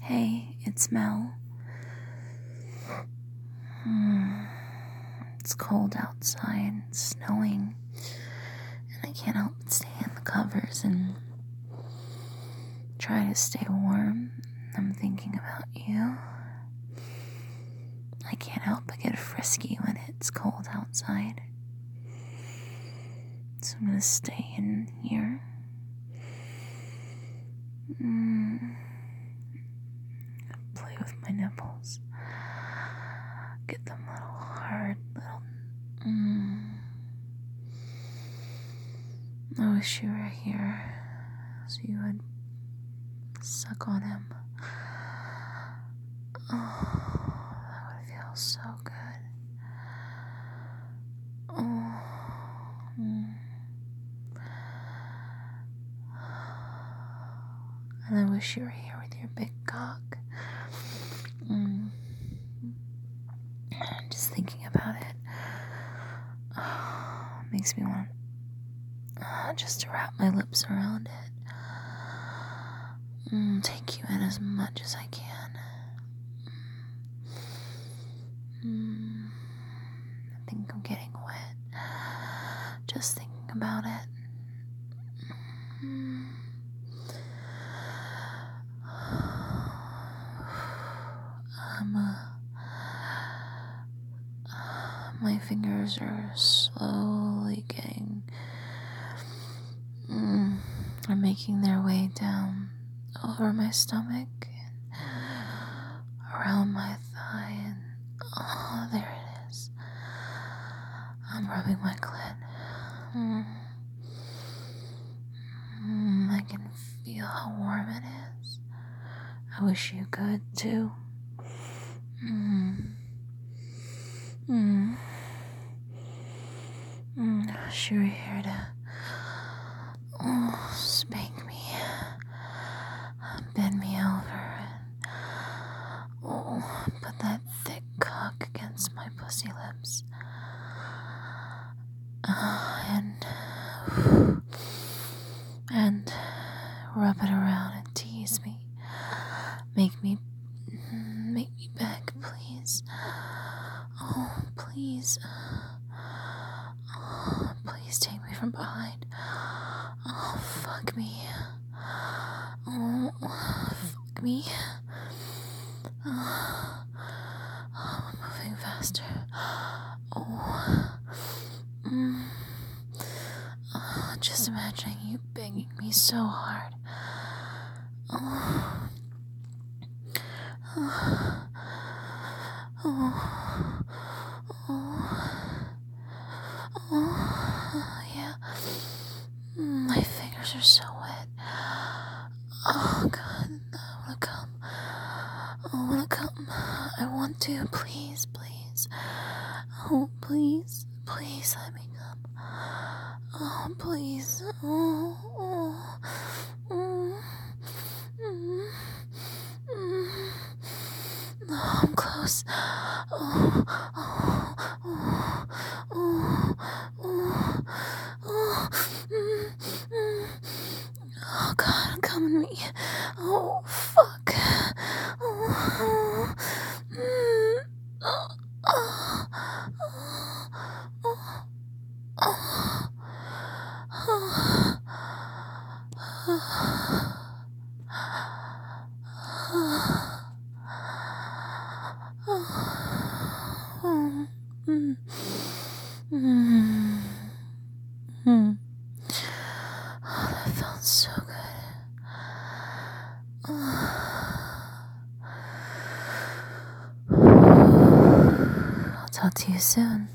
Hey, it's Mel. It's cold outside, it's snowing, and I can't help but stay in the covers and try to stay warm. I'm thinking about you. I can't help but get frisky when it's cold outside. So I'm gonna stay in here. Play with my nipples. Get them little hard, little. I wish you were here so you would suck on him. Oh, that would feel so good. And I wish you were here with your big cock. Just thinking about it makes me want just to wrap my lips around it. Take you in as much as I can. I think I'm getting wet just thinking about it. My fingers are slowly are making their way down over my stomach and around my thigh, and there it is. I'm rubbing my clit. I can feel how warm it is. I wish you could too. I wish you were here to spank me, bend me over, and put that thick cock against my pussy lips, and rub it around and tease me. Make me beg, please. Oh, please. Oh, please take me from behind. Oh, fuck me. Oh, fuck me. Oh, I'm moving faster. Just imagining you begging me so hard. Yeah. My fingers are so wet. Oh, God. I wanna come. I want to. Please. Oh, please. Please let me come. Oh, please. I'm close. Oh, God, come in me. Oh, fuck. That felt so good. I'll talk to you soon.